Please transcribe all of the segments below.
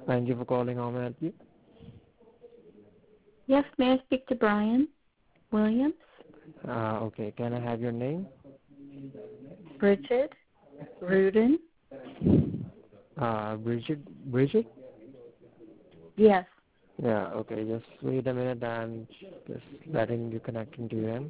Thank you for calling. How may I help you? Yes, may I speak to Brian Williams? Okay. Can I have your name? Bridget Rudin? Bridget? Yes. Yeah, okay. Just wait a minute. I'm just letting you connecting to him.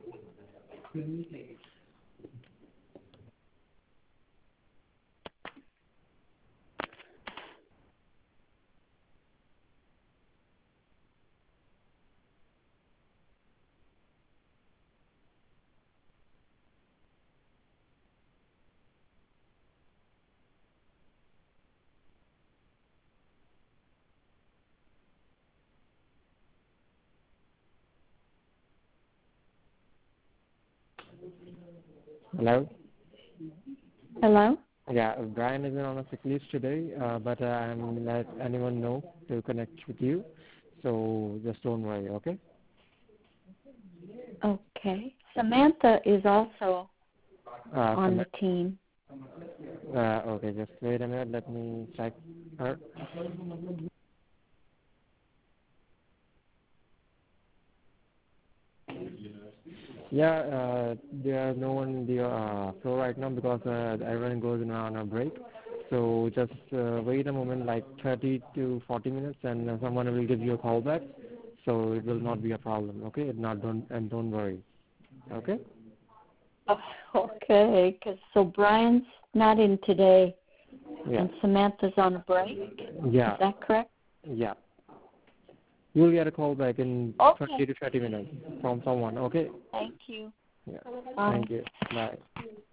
Hello? Hello? Yeah, Brian isn't on a sick leave today, but I'm let anyone know to connect with you. So just don't worry, okay? Okay. Samantha is also on the Sam- team. okay, just wait a minute. Let me check her. Yeah, there are no one in the floor right now because everyone goes on a break. So just wait a moment, like 30 to 40 minutes, and someone will give you a call back. So it will not be a problem, okay? Don't worry, okay? Oh, okay, so Brian's not in today, Yeah, and Samantha's on a break. yeah, Is that correct? yeah. You'll get a call back in Okay. 30 to 30 minutes from someone, okay? Thank you. Yeah. Bye. Thank you. Bye.